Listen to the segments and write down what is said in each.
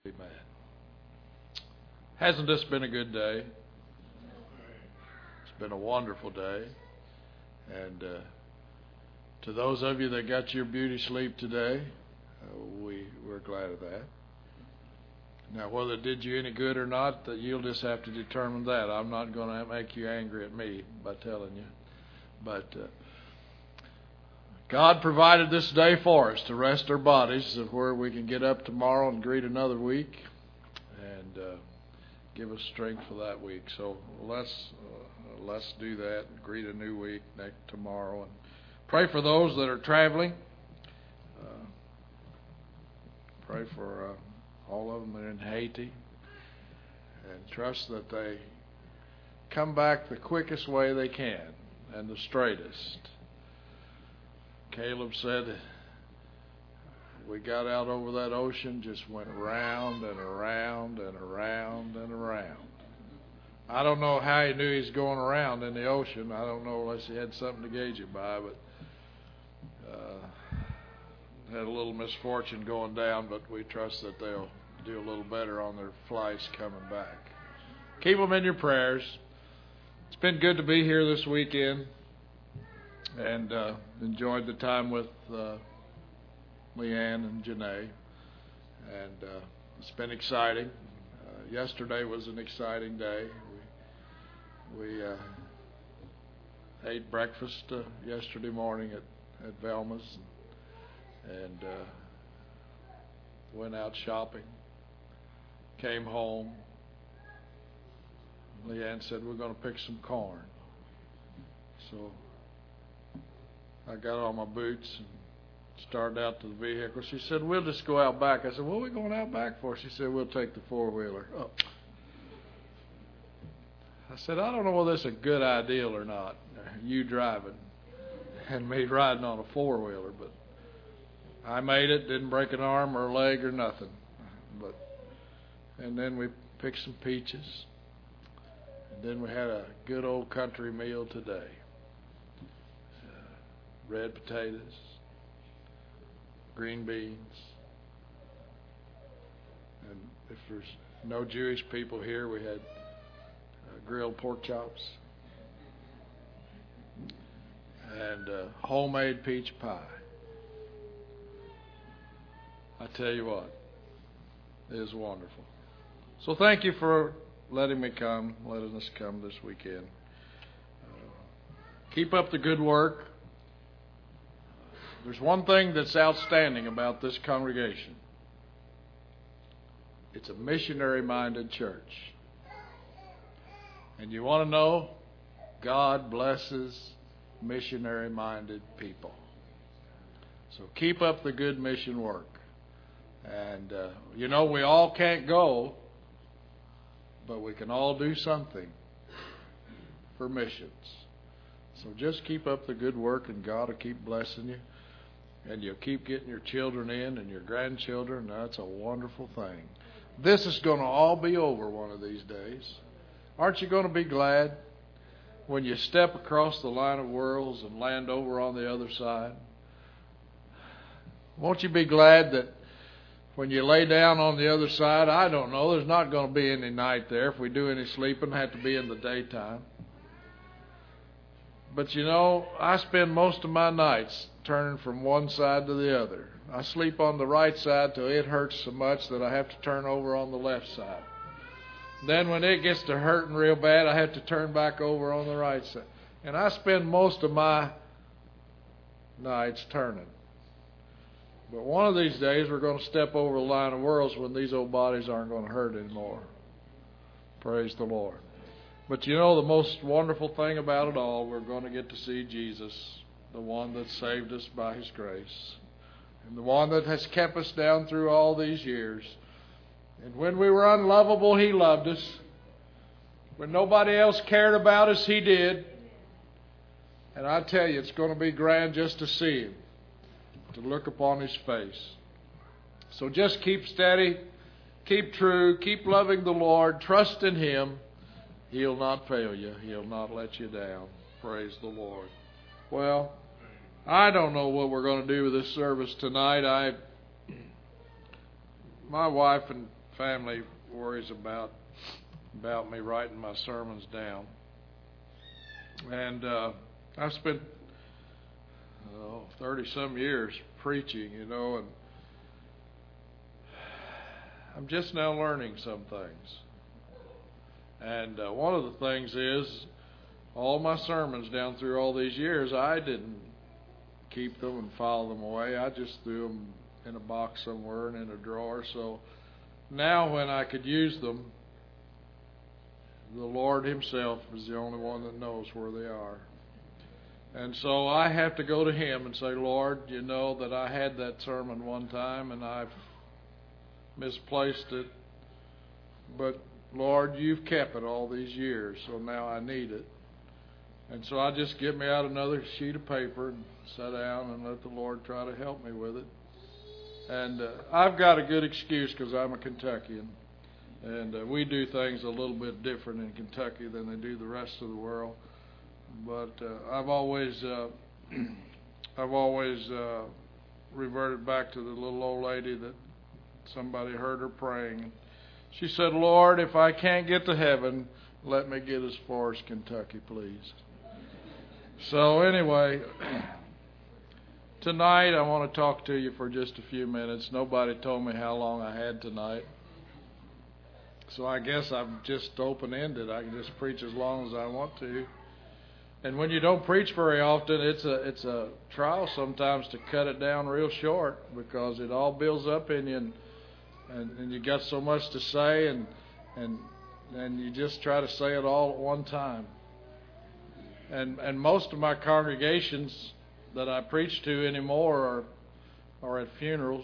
Amen. Hasn't this been a good day? It's been a wonderful day. And to those of you that got your beauty sleep today, we're glad of that. Now, whether it did you any good or not, you'll just have to determine that. I'm not going to make you angry at me by telling you. But God provided this day for us to rest our bodies, where we can get up tomorrow and greet another week and give us strength for that week. So let's do that and greet a new week tomorrow, and pray for those that are traveling. Pray for all of them that are in Haiti, and trust that they come back the quickest way they can and the straightest. Caleb said we got out over that ocean, just went around and around and around and around. I don't know how he knew he was going around in the ocean. I don't know unless he had something to gauge it by, but had a little misfortune going down, but we trust that they'll do a little better on their flights coming back. Keep them in your prayers. It's been good to be here this weekend, and enjoyed the time with Leanne and Janae, and it's been exciting. Yesterday was an exciting day. We ate breakfast yesterday morning at Velma's, and went out shopping, came home. Leanne said, we're going to pick some corn. So I got on my boots and started out to the vehicle. She said, we'll just go out back. I said, what are we going out back for? She said, we'll take the four-wheeler. Oh. I said, I don't know whether this is a good idea or not, you driving and me riding on a four-wheeler, but I made it, didn't break an arm or a leg or nothing. And then we picked some peaches. And then we had a good old country meal today. Red potatoes, green beans. And if there's no Jewish people here, we had grilled pork chops and homemade peach pie. I tell you what, it is wonderful. So thank you for letting us come this weekend. Keep up the good work. There's one thing that's outstanding about this congregation. It's a missionary-minded church. And you want to know, God blesses missionary-minded people. So keep up the good mission work. And, we all can't go, but we can all do something for missions. So just keep up the good work, and God will keep blessing you. And you'll keep getting your children in and your grandchildren. That's a wonderful thing. This is going to all be over one of these days. Aren't you going to be glad when you step across the line of worlds and land over on the other side? Won't you be glad that when you lay down on the other side, I don't know, there's not going to be any night there. If we do any sleeping, have to be in the daytime. But I spend most of my nights turning from one side to the other. I sleep on the right side till it hurts so much that I have to turn over on the left side. Then when it gets to hurting real bad, I have to turn back over on the right side. And I spend most of my nights turning. But one of these days, we're going to step over the line of worlds when these old bodies aren't going to hurt anymore. Praise the Lord. But the most wonderful thing about it all, we're going to get to see Jesus, the one that saved us by His grace, and the one that has kept us down through all these years. And when we were unlovable, He loved us. When nobody else cared about us, He did. And I tell you, it's going to be grand just to see Him, to look upon His face. So just keep steady, keep true, keep loving the Lord, trust in Him. He'll not fail you. He'll not let you down. Praise the Lord. Well, I don't know what we're going to do with this service tonight. My wife and family worries about me writing my sermons down. And I've spent 30-some years preaching, and I'm just now learning some things. And one of the things is, all my sermons down through all these years, I didn't keep them and file them away. I just threw them in a box somewhere and in a drawer. So now when I could use them, the Lord Himself is the only one that knows where they are. And so I have to go to Him and say, Lord, you know that I had that sermon one time and I've misplaced it. But Lord, You've kept it all these years, so now I need it. And so I just get me out another sheet of paper and sit down and let the Lord try to help me with it. And I've got a good excuse because I'm a Kentuckian. And we do things a little bit different in Kentucky than they do the rest of the world. But I've always reverted back to the little old lady that somebody heard her praying. She said, Lord, if I can't get to heaven, let me get as far as Kentucky, please. So anyway, tonight I want to talk to you for just a few minutes. Nobody told me how long I had tonight. So I guess I'm just open-ended. I can just preach as long as I want to. And when you don't preach very often, it's a trial sometimes to cut it down real short because it all builds up in you and you got so much to say and you just try to say it all at one time. And most of my congregations that I preach to anymore are at funerals.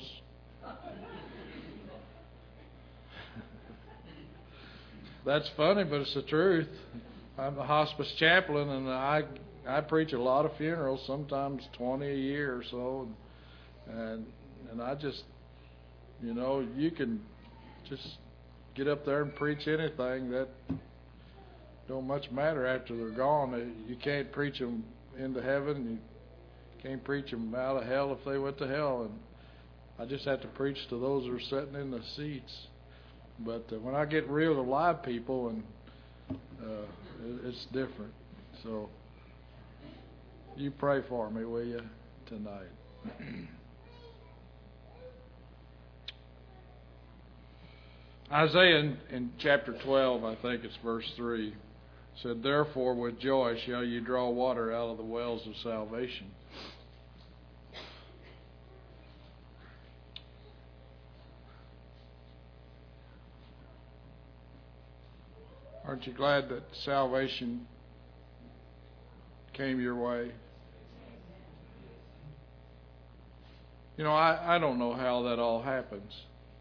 That's funny, but it's the truth. I'm a hospice chaplain, and I preach a lot of funerals, sometimes 20 a year or so. And I just, you can just get up there and preach anything. That don't much matter after they're gone. You can't preach them into heaven. You can't preach them out of hell if they went to hell. And I just have to preach to those who are sitting in the seats. But when I get real to live people, and it's different. So you pray for me, will you, tonight? Isaiah in chapter 12, I think it's verse 3, said, Therefore with joy shall you draw water out of the wells of salvation. Aren't you glad that salvation came your way? I don't know how that all happens.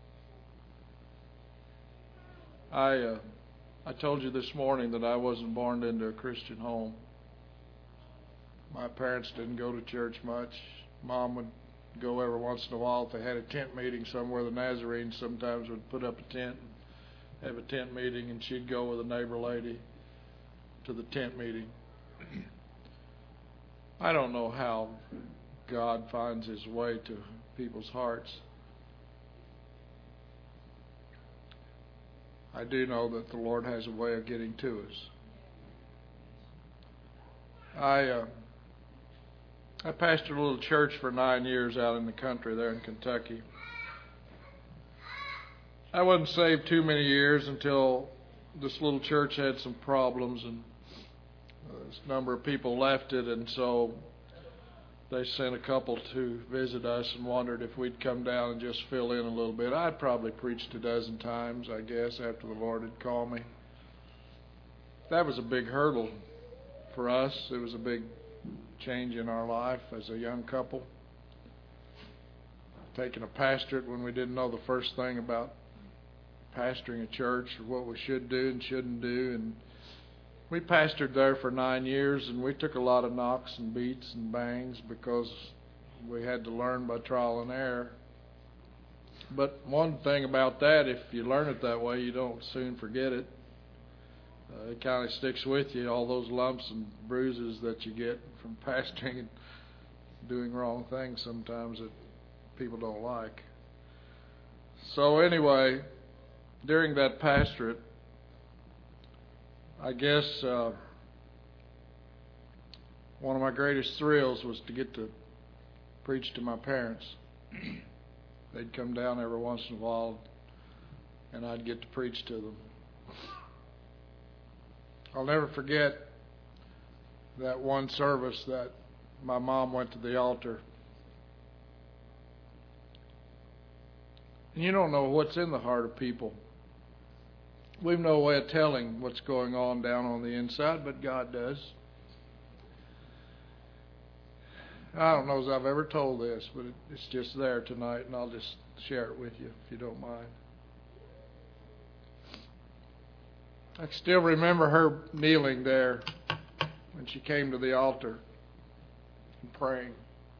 I told you this morning that I wasn't born into a Christian home. My parents didn't go to church much. Mom would go every once in a while if they had a tent meeting somewhere. The Nazarenes sometimes would put up a tent, have a tent meeting, and she'd go with a neighbor lady to the tent meeting. I don't know how God finds His way to people's hearts. I do know that the Lord has a way of getting to us. I pastored a little church for 9 years out in the country there in Kentucky. I wasn't saved too many years until this little church had some problems, and a number of people left it, and so they sent a couple to visit us and wondered if we'd come down and just fill in a little bit. I'd probably preached a dozen times, I guess, after the Lord had called me. That was a big hurdle for us. It was a big change in our life as a young couple. Taking a pastorate when we didn't know the first thing about pastoring a church or what we should do and shouldn't do. And we pastored there for 9 years, and we took a lot of knocks and beats and bangs because we had to learn by trial and error. But one thing about that, if you learn it that way, you don't soon forget it. It kind of sticks with you, all those lumps and bruises that you get from pastoring and doing wrong things sometimes that people don't like. So anyway, during that pastorate, I guess one of my greatest thrills was to get to preach to my parents. They'd come down every once in a while, and I'd get to preach to them. I'll never forget that one service that my mom went to the altar. And you don't know what's in the heart of people. We've no way of telling what's going on down on the inside, but God does. I don't know as I've ever told this, but it's just there tonight, and I'll just share it with you if you don't mind. I can still remember her kneeling there when she came to the altar and praying.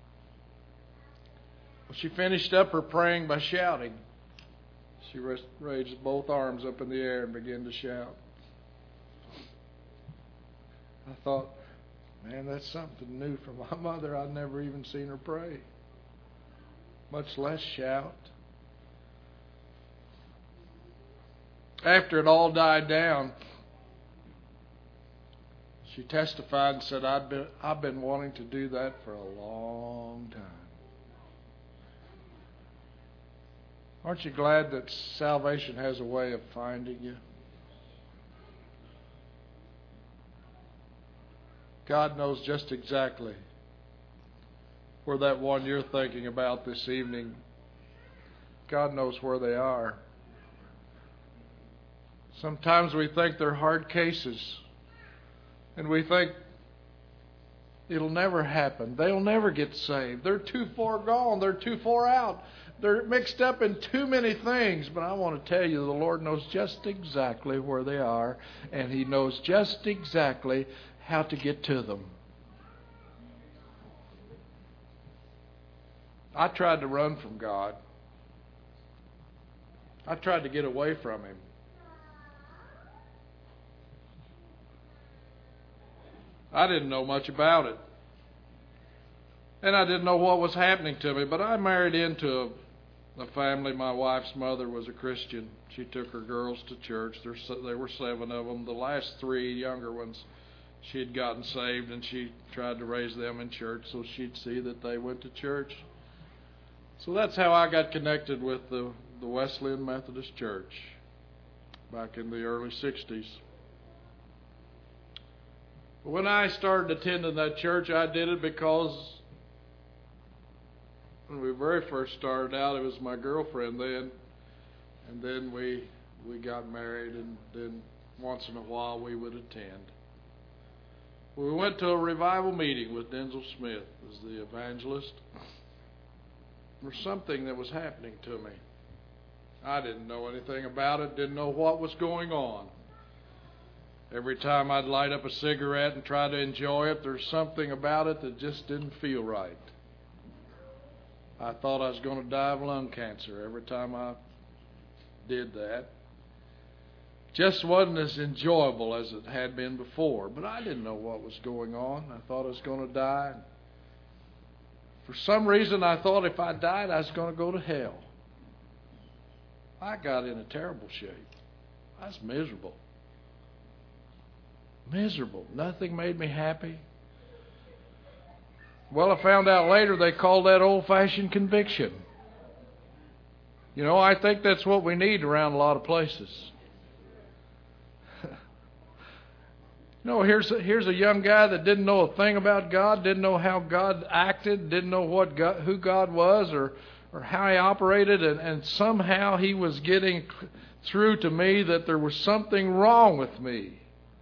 Well, she finished up her praying by shouting. She raised both arms up in the air and began to shout. I thought, man, that's something new from my mother. I'd never even seen her pray, much less shout. After it all died down, she testified and said, I've been wanting to do that for a long time. Aren't you glad that salvation has a way of finding you? God knows just exactly where that one you're thinking about this evening, God knows where they are. Sometimes we think they're hard cases, and we think it'll never happen. They'll never get saved. They're too far gone. They're too far out. They're mixed up in too many things. But I want to tell you, the Lord knows just exactly where they are, and He knows just exactly how to get to them. I tried to run from God. I tried to get away from Him. I didn't know much about it. And I didn't know what was happening to me. But I married into a family. My wife's mother was a Christian. She took her girls to church. There were 7 of them. The last 3 younger ones, she had gotten saved, and she tried to raise them in church so she'd see that they went to church. So that's how I got connected with the Wesleyan Methodist Church back in the early 60s. When I started attending that church, I did it because when we very first started out, it was my girlfriend then, and then we got married, and then once in a while we would attend. We went to a revival meeting with Denzel Smith as the evangelist. There was something that was happening to me. I didn't know anything about it, didn't know what was going on. Every time I'd light up a cigarette and try to enjoy it, there's something about it that just didn't feel right. I thought I was going to die of lung cancer every time I did that. Just wasn't as enjoyable as it had been before. But I didn't know what was going on. I thought I was going to die. For some reason, I thought if I died, I was going to go to hell. I got in a terrible shape. I was miserable. Miserable. Nothing made me happy. Well, I found out later they called that old-fashioned conviction. You know, I think that's what we need around a lot of places. No, here's a young guy that didn't know a thing about God, didn't know how God acted, didn't know who God was or how He operated, and somehow he was getting through to me that there was something wrong with me.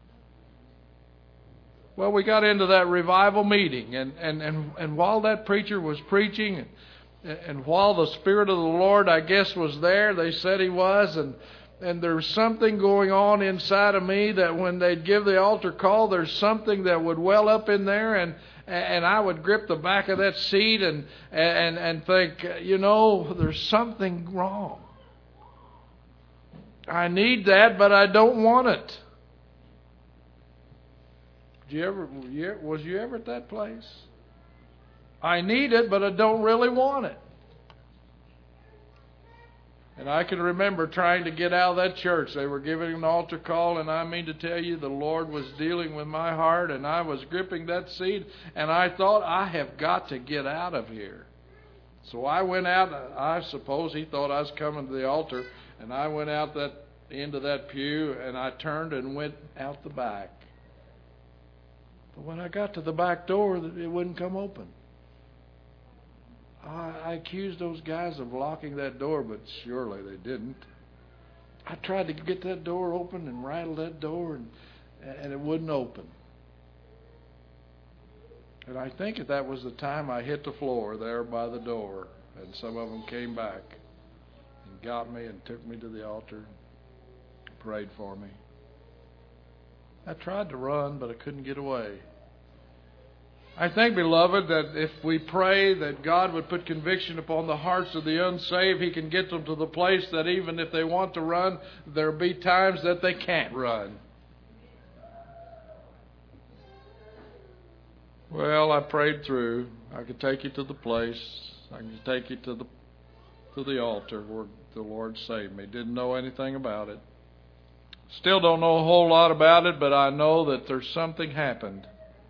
Well, we got into that revival meeting, and while that preacher was preaching, and while the Spirit of the Lord, I guess, was there, they said He was, and there's something going on inside of me that when they'd give the altar call, there's something that would well up in there, and I would grip the back of that seat and think, you know, there's something wrong. I need that, but I don't want it. Was you ever at that place? I need it, but I don't really want it. And I can remember trying to get out of that church. They were giving an altar call, and I mean to tell you, the Lord was dealing with my heart, and I was gripping that seat, and I thought, I have got to get out of here. So I went out. I suppose he thought I was coming to the altar, and I went out that into that pew, and I turned and went out the back. But when I got to the back door, it wouldn't come open. I accused those guys of locking that door, but surely they didn't. I tried to get that door open and rattle that door, and it wouldn't open. And I think that was the time I hit the floor there by the door, and some of them came back and got me and took me to the altar and prayed for me. I tried to run, but I couldn't get away. I think, beloved, that if we pray that God would put conviction upon the hearts of the unsaved, He can get them to the place that even if they want to run, there'll be times that they can't run. Well, I prayed through. I could take you to the place. I could take you to the altar where the Lord saved me. Didn't know anything about it. Still don't know a whole lot about it, but I know that there's something happened.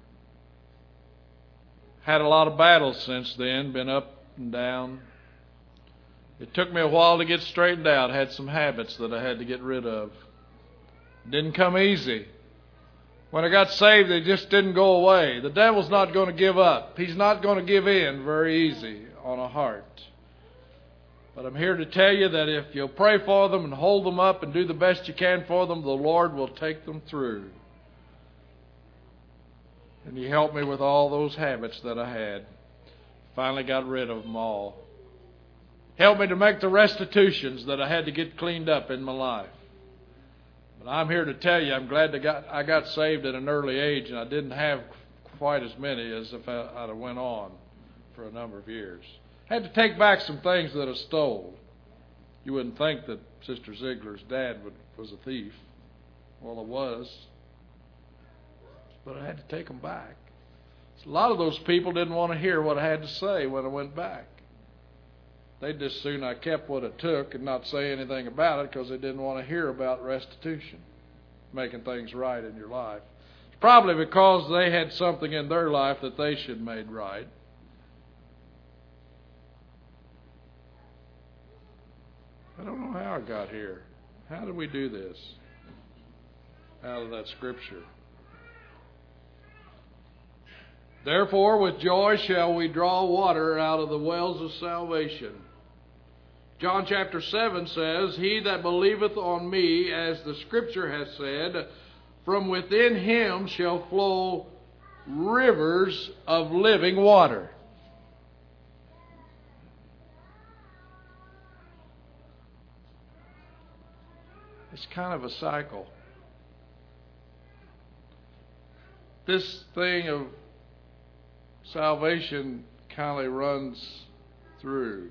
Had a lot of battles since then, been up and down. It took me a while to get straightened out. Had some habits that I had to get rid of. Didn't come easy. When I got saved, they just didn't go away. The devil's not going to give up. He's not going to give in very easy on a heart. But I'm here to tell you that if you'll pray for them and hold them up and do the best you can for them, the Lord will take them through. And He helped me with all those habits that I had. Finally got rid of them all. Helped me to make the restitutions that I had to get cleaned up in my life. But I'm here to tell you, I'm glad I got saved at an early age, and I didn't have quite as many as if I'd have went on for a number of years. Had to take back some things that I stole. You wouldn't think that Sister Ziegler's dad was a thief. Well, it was. But I had to take them back. So a lot of those people didn't want to hear what I had to say when I went back. They'd just soon I kept what I took and not say anything about it because they didn't want to hear about restitution, making things right in your life. It's probably because they had something in their life that they should have made right. I don't know how I got here. How did we do this? Out of that scripture. Therefore, with joy shall we draw water out of the wells of salvation. John chapter 7 says, He that believeth on me, as the scripture has said, from within him shall flow rivers of living water. It's kind of a cycle. This thing of salvation kind of runs through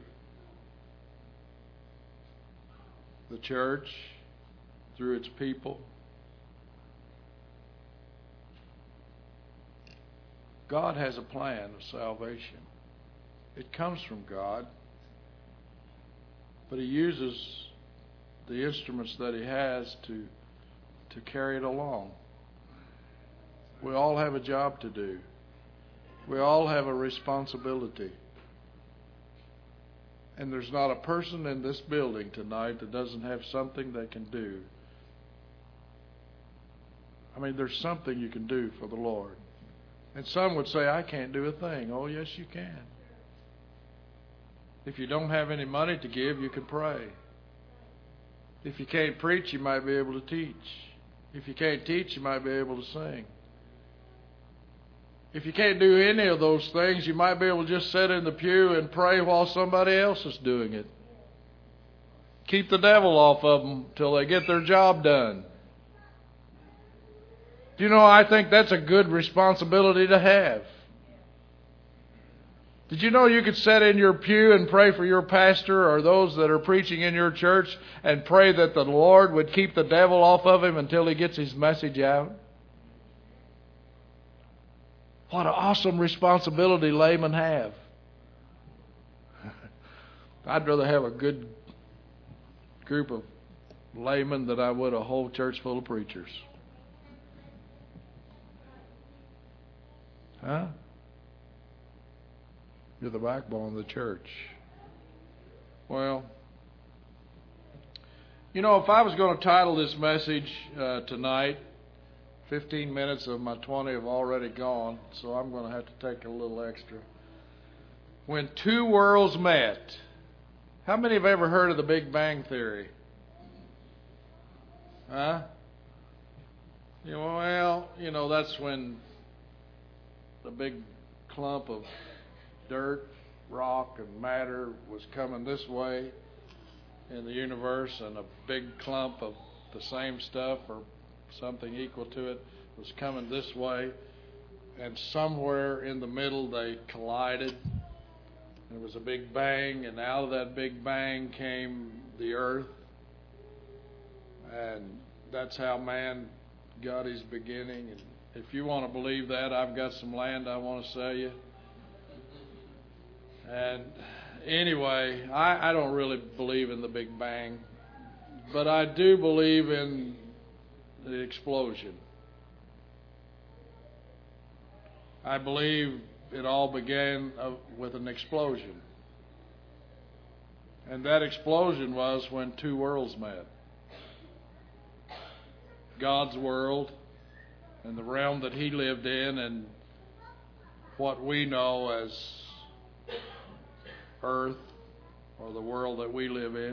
the church, through its people. God has a plan of salvation. It comes from God, but He uses the instruments that He has to carry it along. We all have a job to do. We all have a responsibility. And there's not a person in this building tonight that doesn't have something they can do. I mean, there's something you can do for the Lord. And some would say, I can't do a thing. Oh, yes, you can. If you don't have any money to give, you can pray. If you can't preach, you might be able to teach. If you can't teach, you might be able to sing. If you can't do any of those things, you might be able to just sit in the pew and pray while somebody else is doing it. Keep the devil off of them till they get their job done. You know, I think that's a good responsibility to have. Did you know you could sit in your pew and pray for your pastor or those that are preaching in your church and pray that the Lord would keep the devil off of him until he gets his message out? What an awesome responsibility laymen have. I'd rather have a good group of laymen than I would a whole church full of preachers. Huh? You're the backbone of the church. Well, you know, if I was going to title this message tonight, 15 minutes of my 20 have already gone, so I'm going to have to take a little extra. When two worlds met. How many have ever heard of the Big Bang Theory? Huh? That's when the big clump of dirt, rock, and matter was coming this way in the universe, and a big clump of the same stuff or something equal to it was coming this way, and somewhere in the middle they collided. There was a big bang, and out of that big bang came the earth, and that's how man got his beginning. And if you want to believe that, I've got some land I want to sell you. And anyway, I don't really believe in the Big Bang, but I do believe in the explosion. I believe it all began with an explosion. And that explosion was when two worlds met. God's world and the realm that He lived in, and what we know as earth, or the world that we live in.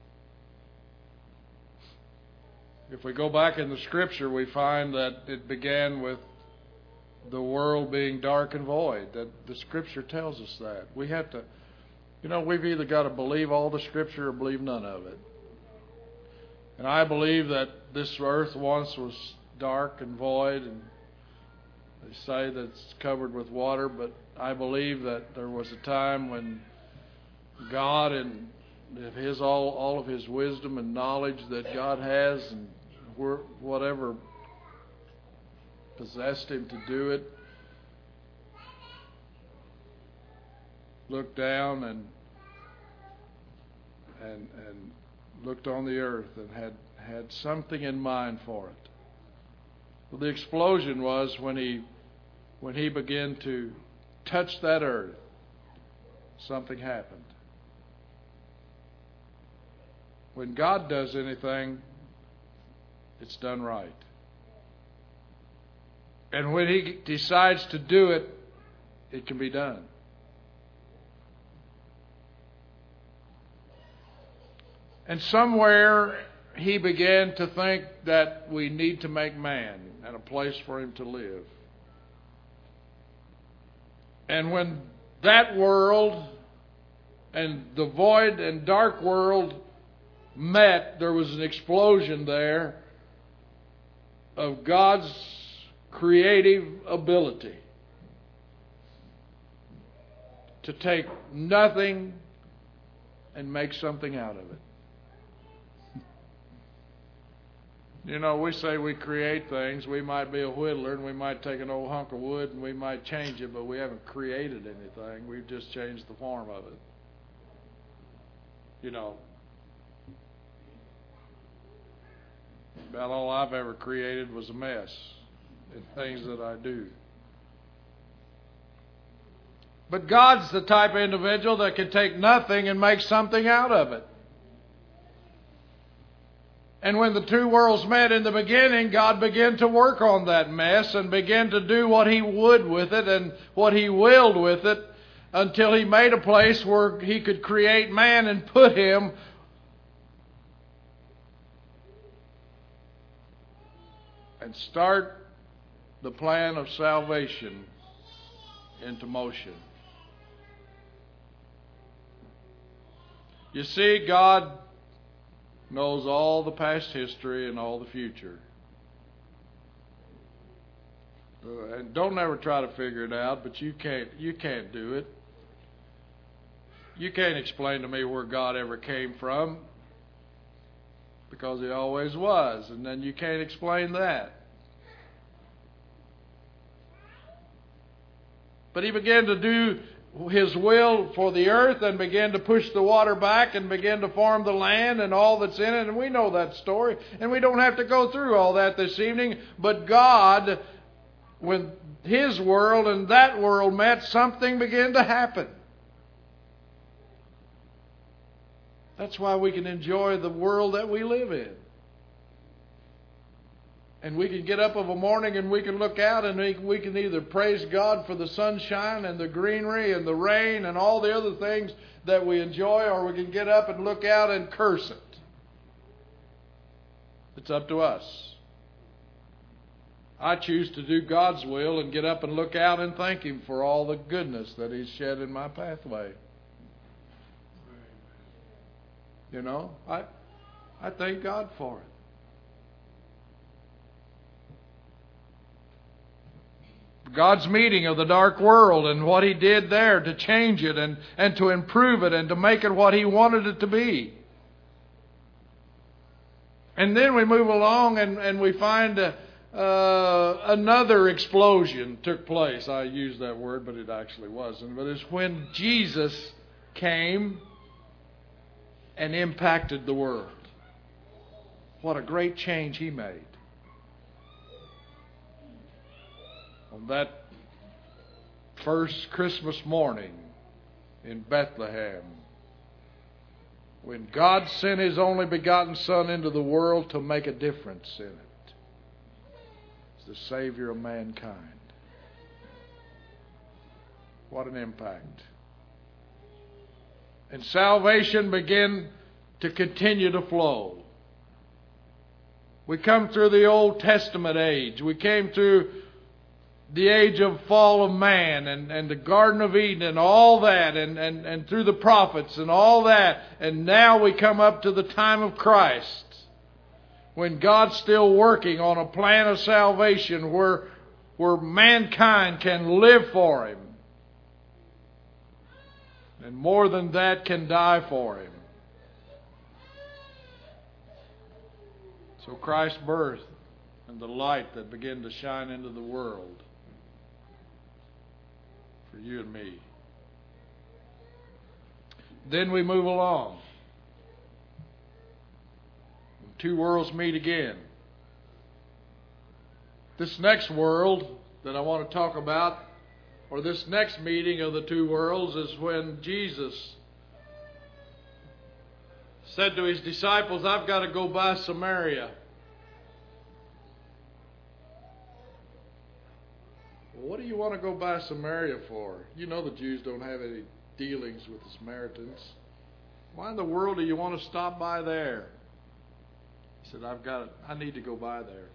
If we go back in the Scripture, we find that it began with the world being dark and void. That the Scripture tells us that. We have to, we've either got to believe all the Scripture or believe none of it. And I believe that this earth once was dark and void, and they say that it's covered with water, but I believe that there was a time when God, and all of His wisdom and knowledge that God has, and whatever possessed Him to do it, looked down and looked on the earth and had something in mind for it. Well, the explosion was when he began to touch that earth, something happened. When God does anything, it's done right. And when He decides to do it, it can be done. And somewhere He began to think that we need to make man and a place for him to live. And when that world and the void and dark world met, there was an explosion there of God's creative ability to take nothing and make something out of it. We say we create things. We might be a whittler, and we might take an old hunk of wood and we might change it, but we haven't created anything. We've just changed the form of it. About all I've ever created was a mess in things that I do. But God's the type of individual that can take nothing and make something out of it. And when the two worlds met in the beginning, God began to work on that mess and began to do what He would with it and what He willed with it, until He made a place where He could create man and put him and start the plan of salvation into motion. You see, God knows all the past history and all the future. And don't ever try to figure it out, but you can't do it. You can't explain to me where God ever came from, because He always was, and then you can't explain that. But He began to do His will for the earth and began to push the water back and began to form the land and all that's in it. And we know that story. And we don't have to go through all that this evening. But God, when His world and that world met, something began to happen. That's why we can enjoy the world that we live in. And we can get up of a morning and we can look out and we can either praise God for the sunshine and the greenery and the rain and all the other things that we enjoy, or we can get up and look out and curse it. It's up to us. I choose to do God's will and get up and look out and thank Him for all the goodness that He's shed in my pathway. You know, I thank God for it. God's meeting of the dark world and what He did there to change it and to improve it and to make it what He wanted it to be. And then we move along and we find another explosion took place. I used that word, but it actually wasn't. But it's when Jesus came and impacted the world. What a great change He made. On that first Christmas morning in Bethlehem, when God sent His only begotten Son into the world to make a difference in it, as the Savior of mankind. What an impact. And salvation began to continue to flow. We come through the Old Testament age. We came through the age of fall of man and the Garden of Eden and all that and through the prophets and all that. And now we come up to the time of Christ, when God's still working on a plan of salvation where mankind can live for Him. And more than that, can die for Him. So Christ's birth and the light that began to shine into the world for you and me. Then we move along. Two worlds meet again. This next world that I want to talk about, or this next meeting of the two worlds, is when Jesus said to His disciples, I've got to go by Samaria. Well, what do you want to go by Samaria for? You know the Jews don't have any dealings with the Samaritans. Why in the world do you want to stop by there? He said, I need to go by there.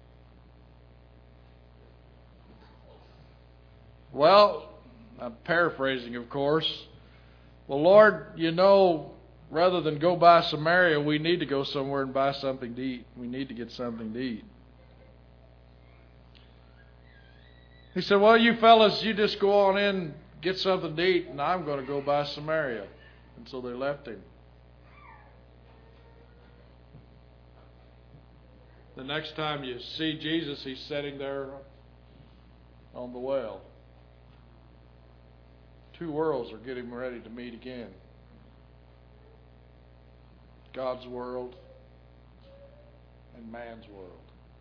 Well, I'm paraphrasing, of course. Well, Lord, you know, rather than go by Samaria, we need to go somewhere and buy something to eat. We need to get something to eat. He said, well, you fellas, you just go on in, get something to eat, and I'm going to go by Samaria. And so they left Him. The next time you see Jesus, He's sitting there on the well. Two worlds are getting ready to meet again. God's world and man's world.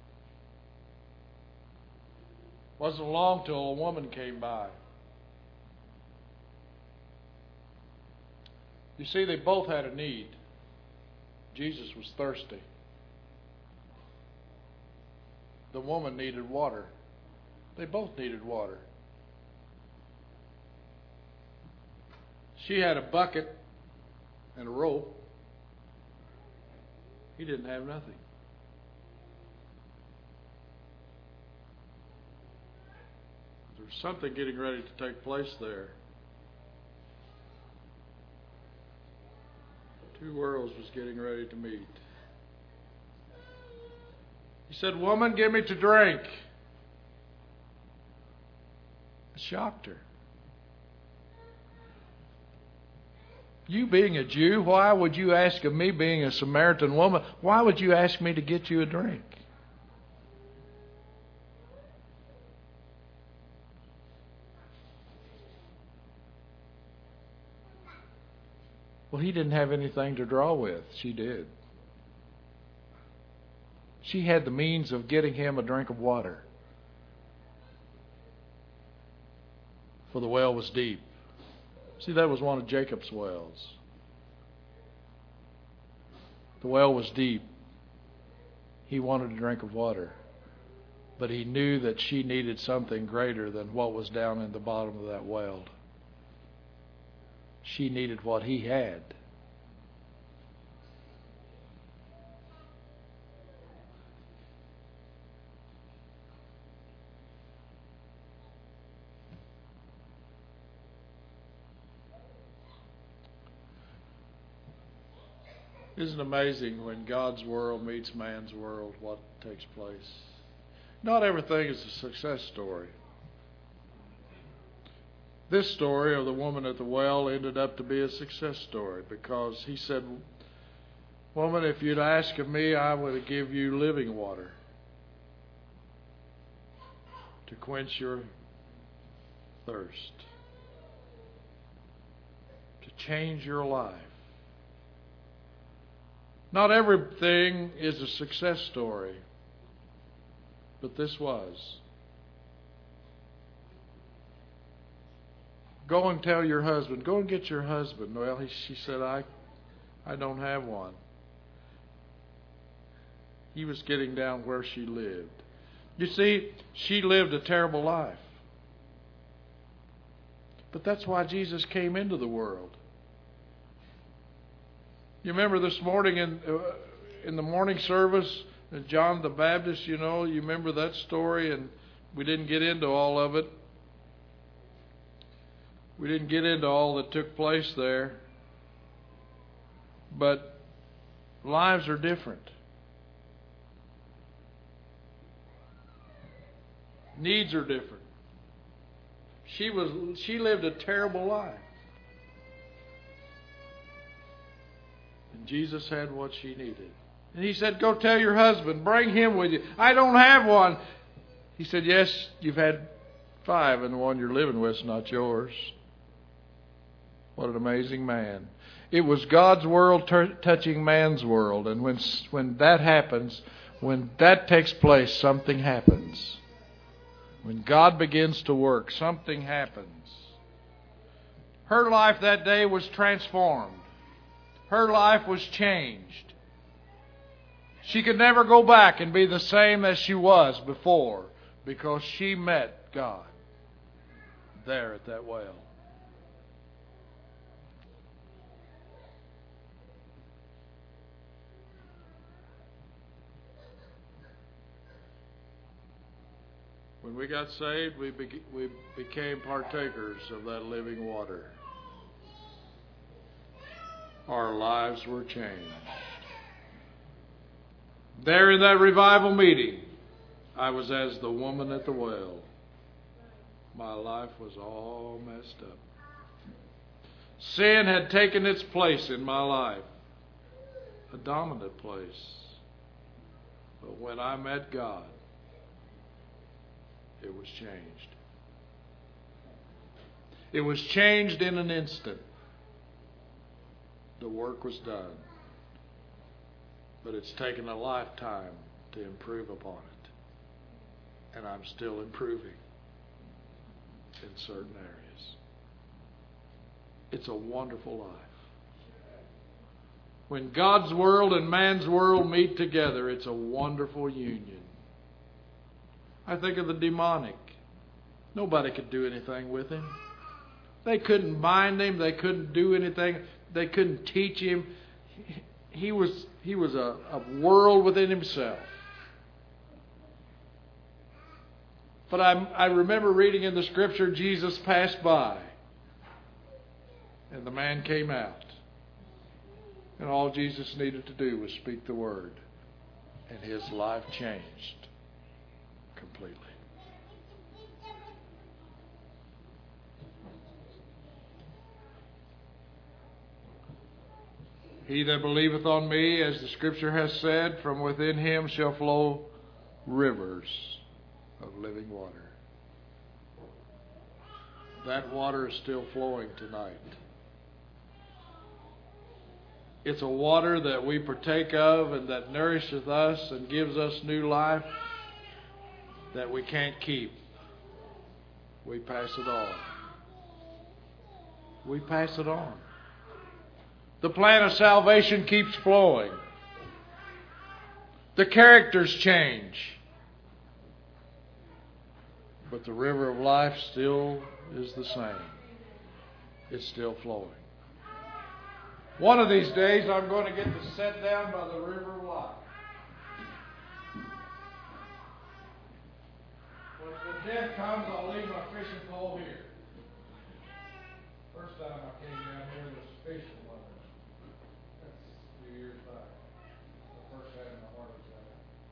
Wasn't long till a woman came by. You see, they both had a need. Jesus was thirsty. The woman needed water. They both needed water. She had a bucket and a rope. He didn't have nothing. There's something getting ready to take place there. Two worlds was getting ready to meet. He said, woman, give me to drink. It shocked her. You being a Jew, why would you ask of me, being a Samaritan woman, why would you ask me to get you a drink? Well, he didn't have anything to draw with. She did. She had the means of getting him a drink of water. For the well was deep. See, that was one of Jacob's wells. The well was deep. He wanted a drink of water. But he knew that she needed something greater than what was down in the bottom of that well. She needed what he had. Isn't it amazing when God's world meets man's world, what takes place? Not everything is a success story. This story of the woman at the well ended up to be a success story because he said, "Woman, if you'd ask of me, I would give you living water to quench your thirst, to change your life." Not everything is a success story, but this was. Go and tell your husband. Go and get your husband. Well, she said, I don't have one. He was getting down where she lived. You see, she lived a terrible life. But that's why Jesus came into the world. You remember this morning in the morning service, John the Baptist, you remember that story, and we didn't get into all of it. We didn't get into all that took place there. But lives are different. Needs are different. She lived a terrible life. And Jesus had what she needed. And he said, "Go tell your husband, bring him with you." "I don't have one." He said, "Yes, you've had 5, and the one you're living with is not yours." What an amazing man. It was God's world touching man's world. And when that happens, when that takes place, something happens. When God begins to work, something happens. Her life that day was transformed. Her life was changed. She could never go back and be the same as she was before because she met God there at that well. When we got saved, we became partakers of that living water. Our lives were changed. There in that revival meeting, I was as the woman at the well. My life was all messed up. Sin had taken its place in my life, a dominant place. But when I met God, it was changed. It was changed in an instant. The work was done. But it's taken a lifetime to improve upon it. And I'm still improving in certain areas. It's a wonderful life. When God's world and man's world meet together, it's a wonderful union. I think of the demonic. Nobody could do anything with him. They couldn't bind him. They couldn't do anything. They couldn't teach him. He was a world within himself. But I remember reading in the Scripture, Jesus passed by. And the man came out. And all Jesus needed to do was speak the word. And his life changed completely. He that believeth on me, as the Scripture has said, from within him shall flow rivers of living water. That water is still flowing tonight. It's a water that we partake of and that nourishes us and gives us new life that we can't keep. We pass it on. We pass it on. The plan of salvation keeps flowing. The characters change. But the river of life still is the same. It's still flowing. One of these days I'm going to get to sit down by the river of life. When death comes, I'll leave my fishing pole here. First time I came down here was fishing one. That's a few years back. The first had my heart attack.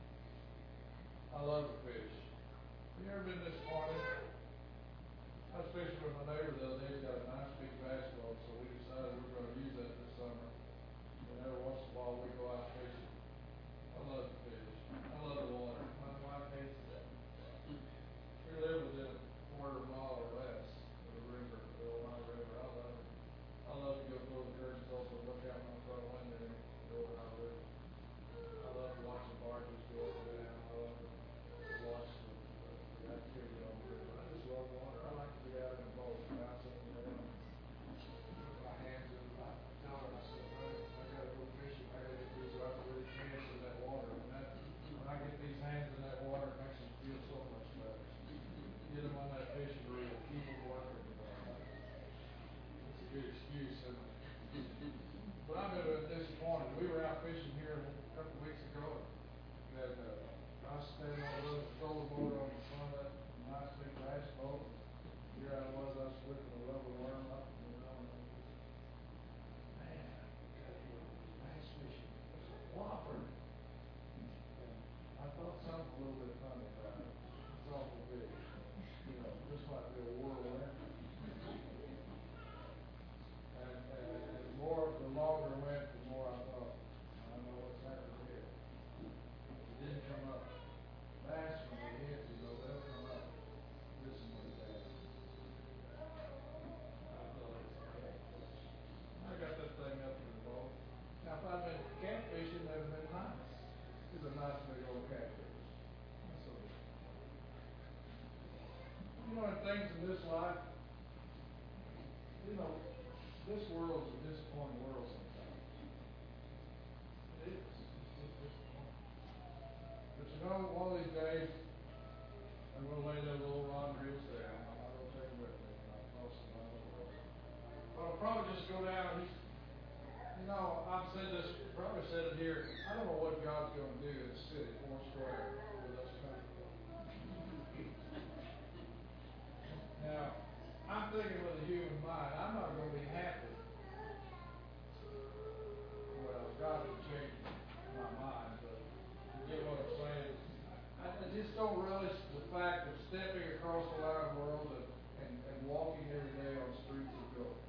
I love to fish. Have you ever been disappointed? I was fishing with my neighbor the other day. He's got a nice big bass boat, so we decided we were going to use that this summer. And every once in a while we go out fishing. I love to fish. I love the water. My wife hates it. We live within a quarter mile or less of the river, the Ohio River. I love to go pull the curtains open and look out my front window and the Ohio River. I love to watch the barges go up and down. I love to watch the activity on the river. I just love water. I like to be out in the boat and out sitting there and put my hands in the I tell her, I said, I got to go fishing. I got to get these out really hands in that water. And when I get these hands in that water, it makes me feel so much better. Get them on that fishing reel, keep them working. It's a good excuse, isn't it? But I've been disappointed. We were out fishing here a couple of weeks ago, and I was standing on a little trolling motor on the front of that nice big bass boat. Here I was flipping a rubber worm up, man, bass fishing. It's a whopper. And I thought something a little bit funny about it. It's awful big. This might be a whirlwind. And the longer it went, the more I thought, I know what's happening here. It didn't come up. Bass, when they hit, they'll come up. This is what it's at. I thought it was a catfish. I got that thing up in the boat. Now, if I'd been catfishing, that would have been nice. It's a nice big old catfish. Things in this life, this world's a disappointing world sometimes. It is. It's disappointing. But one of these days, I'm going to lay that little rod and reels down. I'm not going to take it with me. I'll cross the line of the world. But I'll probably just go down. I've said this, probably said it here. I don't know what God's going to do in the city, Foursquare, with us country. Now, I'm thinking with the human mind, I'm not going to be happy. Well, God can change my mind, but you get what I'm saying? I just don't relish the fact of stepping across the line of the world and walking every day on the streets of gold.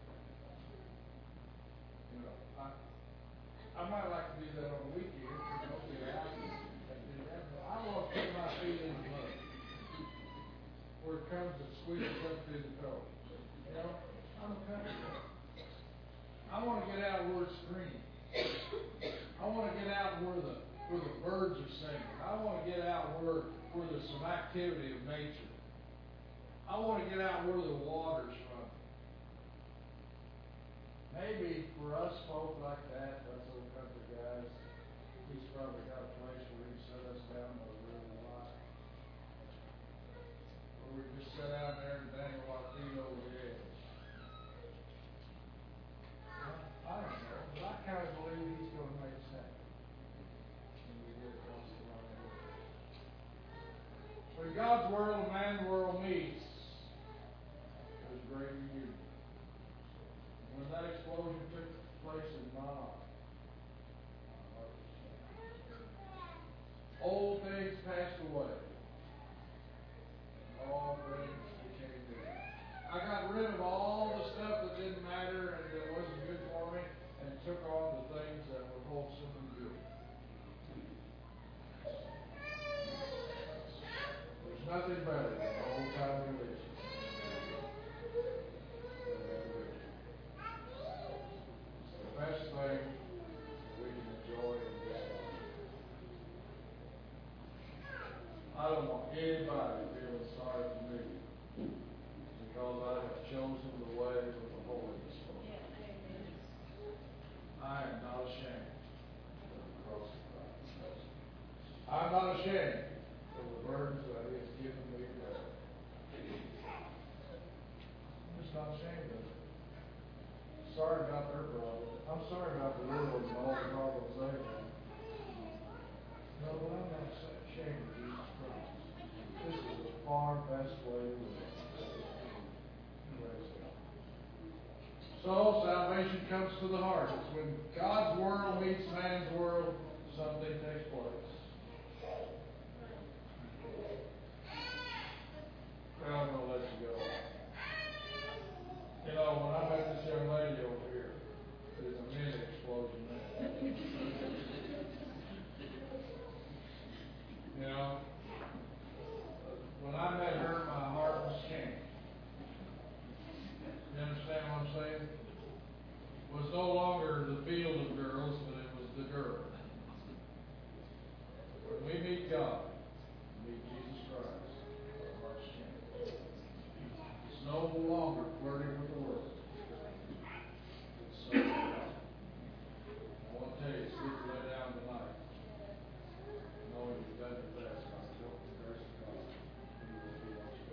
I might like to do that on the weekend, get out and do that, but I want to put my feet in the mud where it comes and squeezes up through the toe. I'm a country boy. I want to get out where it's green. I want to get out where the birds are singing. I want to get out where there's some activity of nature. I want to get out where the water's running. Maybe for us folk like that, us old country guys, he's probably got a place where he can set us down by the river of life. We just sit out there and dangle our feet over the edge. I don't know, but I kind of believe he's going to make us happy when we get across the line. When God's world and man's world meets, there's great reunion. When that explosion took place in my heart was changed. Old things passed away. All things became new. I got rid of all the stuff that didn't matter and that wasn't good for me and took on the things that were wholesome and good. There's nothing better than old-time religion. It's the best thing I don't want anybody feeling sorry for me because I have chosen the way of the holiness. I am not ashamed of the cross of Christ. I'm not ashamed of the burdens that He has given me to bear. I'm just not ashamed of it. Sorry about their problem. I'm sorry about the world and all the problems they have. No, but I'm not ashamed of Jesus Christ. This is the far best way to live. Praise God. So salvation comes to the heart. It's when God's world meets man's world, something takes place. Well, I'm going to let you go. You know, when I met this young lady over here, there's a mini explosion there. You know, when I met her, my heart was changed. You understand what I'm saying? It was no longer the field of girls, but it was the girl. When we meet God, meet Jesus Christ, our hearts change. It's no longer flirting with the world. It's so God. I want to tell you, sleep your way down tonight, knowing you've done your best. I feel the grace of God. He will be at you.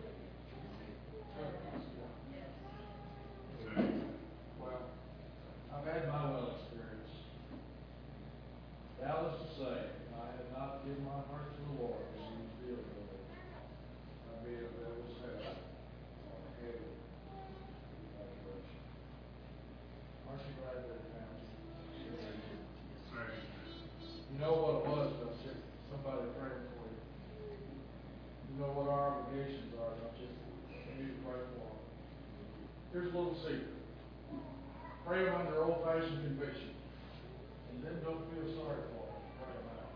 Well, I've had my little experience. Doubtless to say, I had not given my heart to the Lord as He was dealing with it. I'd be a devil's head on a heavy evacuation. Aren't you glad that it found you? You know what it was, don't you? Somebody praying for you. You know what our obligations are, don't you? You need to pray for them. Here's a little secret. Pray them under old-fashioned conviction. And then don't feel sorry for them. Pray them out.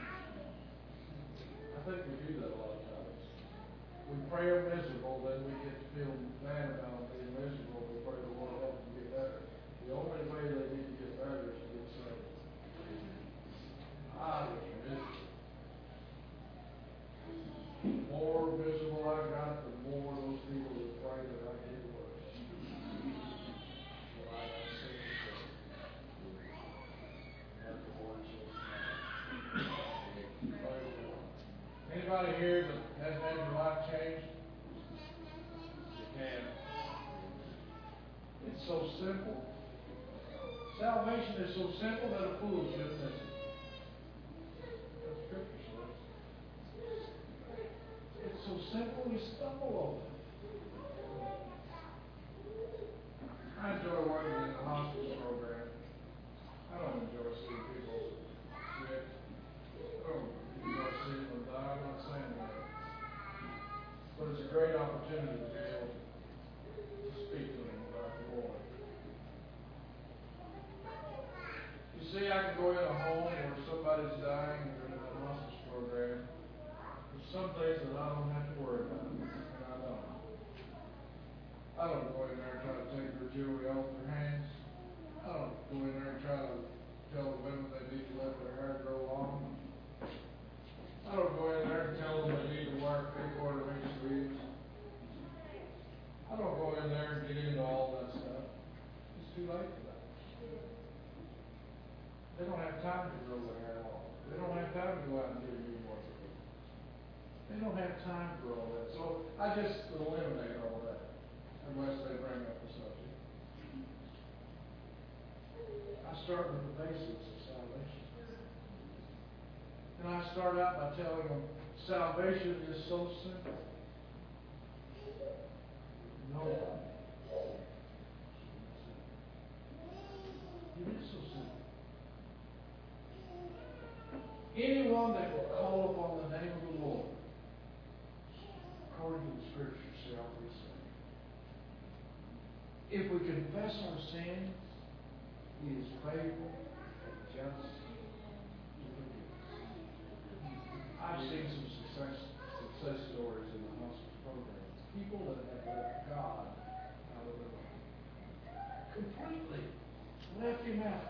I think we do that a lot of times. We pray them miserable, then we get to feel bad about being miserable. We pray the Lord help them get better. The only way they need to get better is to get saved. I was miserable. The more miserable I got, the more those people would pray that I get worse. So I got saved. That's the Lord says. Anybody here that has had your life changed? You can. It's so simple. Salvation is so simple that a fool shouldn't miss it. That's Scripture says. It's so simple we stumble over it. I enjoy working in the hospice program. I don't enjoy seeing people sick. I don't enjoy seeing them die. I'm not saying that. But it's a great opportunity to be able to speak to them about the Lord. You see, I can go in a home where somebody's dying and they're in a hospice program. There's some things that I don't have to worry about, and I don't. I don't go in there and try to take their jewelry off their hands. I don't go in there and try to tell the women they need to let their hair grow long. I don't go in there and tell them they need to wear 3/4-inch sleeves. I don't go in there and get into all that stuff. It's too late for that. They don't have time to grow their hair long. They don't have time to go out and get a new one. They don't have time for all that. So I just eliminate all that unless they bring up the subject. I start with the basics of salvation. And I start out by telling them salvation is so simple. No. It is so simple. Anyone that will call upon the name of the Lord, according to the Scripture, shall be saved. If we confess our sins, He is faithful and just to forgive us. I've seen some success stories in the hospice program. People that have left God out of their life. Completely left Him out.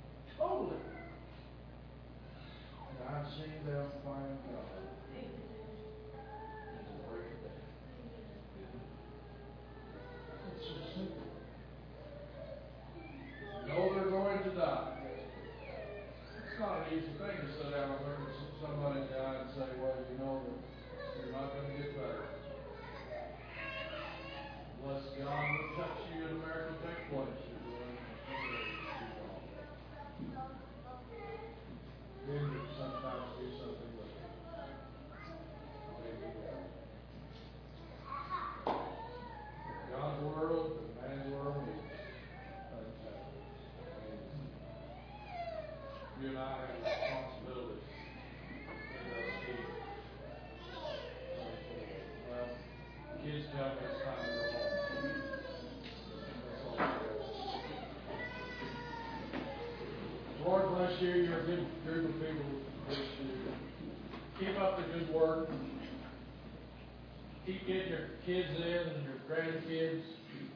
Totally. And I've seen them find God. tell me it's time to go home. That's all. Lord bless you. You're a good group of people. Bless you. Keep up the good work. Keep getting your kids in and your grandkids.